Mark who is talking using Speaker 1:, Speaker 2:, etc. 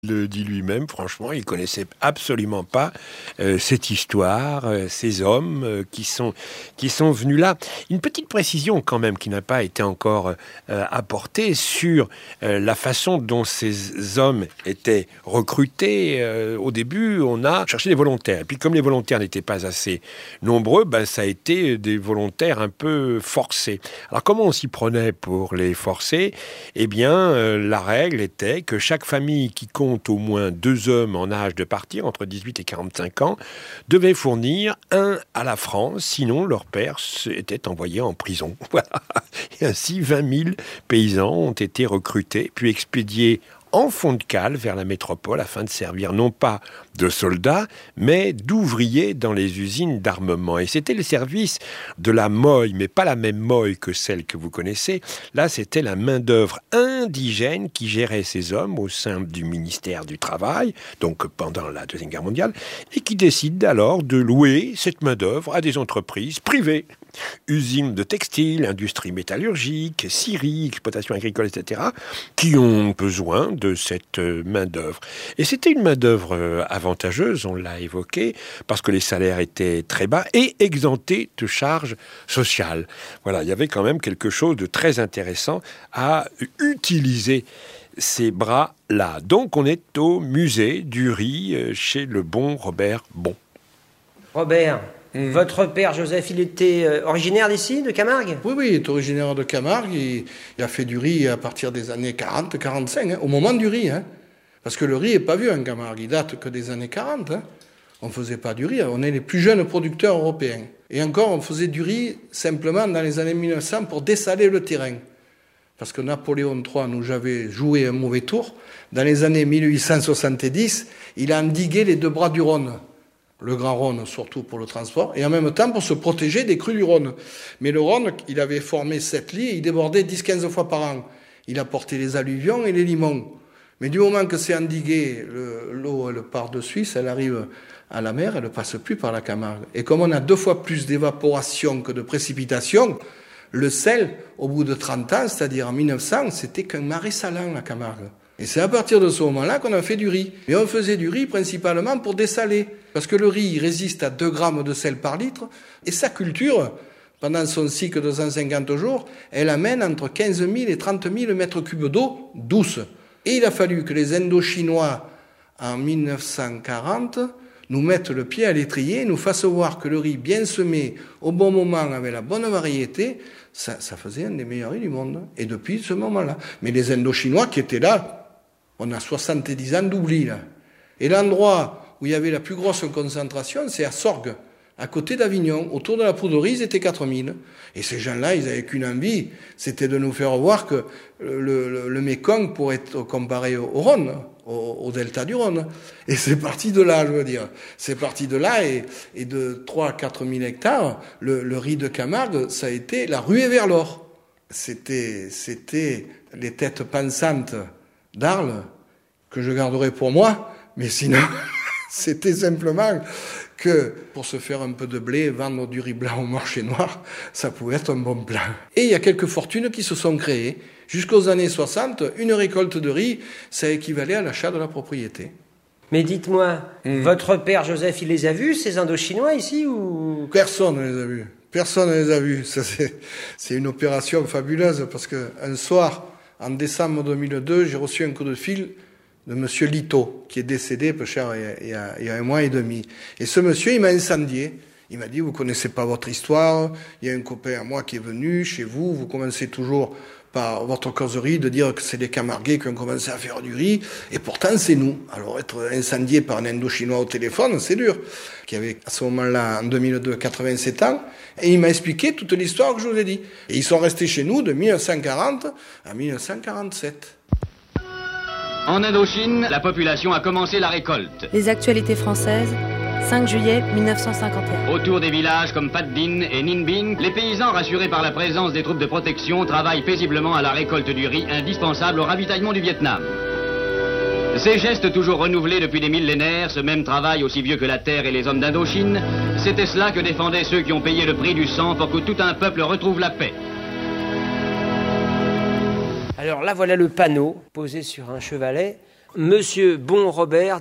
Speaker 1: Le dit lui-même, franchement, il connaissait absolument pas cette histoire, ces hommes qui sont venus là. Une petite précision quand même qui n'a pas été encore apportée sur la façon dont ces hommes étaient recrutés. Au début, on a cherché des volontaires. Et puis comme les volontaires n'étaient pas assez nombreux, ça a été des volontaires un peu forcés. Alors comment on s'y prenait pour les forcer ? Eh bien, la règle était que chaque famille qui compte au moins 2 hommes en âge de partir, entre 18 et 45 ans, devaient fournir un à la France, sinon leur père était envoyé en prison. Voilà. Et ainsi, 20 000 paysans ont été recrutés, puis expédiés en fond de cale vers la métropole afin de servir non pas de soldats, mais d'ouvriers dans les usines d'armement. Et c'était le service de la moille, mais pas la même moille que celle que vous connaissez. Là, c'était la main-d'œuvre indigène qui gérait ces hommes au sein du ministère du Travail, donc pendant la Deuxième Guerre mondiale, et qui décide alors de louer cette main-d'œuvre à des entreprises privées. Usines de textile, industrie métallurgique, scierie, exploitation agricole, etc., qui ont besoin de cette main-d'œuvre. Et c'était une main-d'œuvre avantageuse, on l'a évoqué, parce que les salaires étaient très bas et exemptés de charges sociales. Voilà, il y avait quand même quelque chose de très intéressant à utiliser ces bras-là. Donc on est au musée du riz chez le bon Robert Bon.
Speaker 2: Robert, votre père Joseph, il était originaire d'ici, de Camargue ?
Speaker 3: Oui, il est originaire de Camargue. Il a fait du riz à partir des années 40-45, au moment du riz. Parce que le riz n'est pas vieux en Camargue, il date que des années 40. On ne faisait pas du riz, on est les plus jeunes producteurs européens. Et encore, on faisait du riz simplement dans les années 1900 pour dessaler le terrain. Parce que Napoléon III nous avait joué un mauvais tour. Dans les années 1870, il a endigué les 2 bras du Rhône. Le Grand Rhône, surtout pour le transport, et en même temps pour se protéger des crues du Rhône. Mais le Rhône, il avait formé 7 lits et il débordait 10-15 fois par an. Il apportait les alluvions et les limons. Mais du moment que c'est endigué, l'eau, elle part de Suisse, elle arrive à la mer, elle ne passe plus par la Camargue. Et comme on a 2 fois plus d'évaporation que de précipitation, le sel, au bout de 30 ans, c'est-à-dire en 1900, c'était qu'un marais salant, la Camargue. Et c'est à partir de ce moment-là qu'on a fait du riz. Et on faisait du riz principalement pour dessaler. Parce que le riz il résiste à 2 grammes de sel par litre. Et sa culture, pendant son cycle de 150 jours, elle amène entre 15 000 et 30 000 mètres cubes d'eau douce. Et il a fallu que les Indo-Chinois, en 1940, nous mettent le pied à l'étrier, nous fassent voir que le riz bien semé, au bon moment, avec la bonne variété, ça faisait un des meilleurs riz du monde. Et depuis ce moment-là. Mais les Indo-Chinois qui étaient là, on a 70 ans d'oubli, là. Et l'endroit où il y avait la plus grosse concentration, c'est à Sorgues, à côté d'Avignon. Autour de la poudrerie, ils étaient 4000. Et ces gens-là, ils n'avaient qu'une envie, c'était de nous faire voir que le Mékong pourrait être comparé au Rhône, au delta du Rhône. Et c'est parti de là, je veux dire. C'est parti de là, et de 3 à 4 000 hectares, le riz de Camargue, ça a été la ruée vers l'or. C'était les têtes pensantes d'Arles, que je garderai pour moi, mais sinon, c'était simplement que pour se faire un peu de blé, vendre du riz blanc au marché noir, ça pouvait être un bon plan. Et il y a quelques fortunes qui se sont créées. Jusqu'aux années 60, une récolte de riz, ça équivalait à l'achat de la propriété.
Speaker 2: Mais dites-moi, votre père Joseph, il les a vus, ces Indochinois ici, ou...
Speaker 3: Personne ne les a vus. Personne ne les a vus. Ça, c'est une opération fabuleuse, parce qu'un soir, en décembre 2002, j'ai reçu un coup de fil de monsieur Lito, qui est décédé, peu cher, il y a 1 mois et demi. Et ce monsieur, il m'a incendié. Il m'a dit, vous connaissez pas votre histoire, il y a un copain à moi qui est venu chez vous, vous commencez toujours par votre causerie de dire que c'est les Camarguais qui ont commencé à faire du riz, et pourtant c'est nous. Alors être incendié par un Indo-Chinois au téléphone, c'est dur. Qui avait à ce moment-là, en 2002, 87 ans, et il m'a expliqué toute l'histoire que je vous ai dit. Et ils sont restés chez nous de 1940 à 1947.
Speaker 4: En Indochine, la population a commencé la récolte.
Speaker 5: Les actualités françaises, 5 juillet 1951.
Speaker 4: Autour des villages comme Pat Din et Ninh Binh, les paysans rassurés par la présence des troupes de protection travaillent paisiblement à la récolte du riz indispensable au ravitaillement du Vietnam. Ces gestes toujours renouvelés depuis des millénaires, ce même travail aussi vieux que la terre et les hommes d'Indochine, c'était cela que défendaient ceux qui ont payé le prix du sang pour que tout un peuple retrouve la paix.
Speaker 2: Alors là, voilà le panneau posé sur un chevalet. Monsieur Bon Robert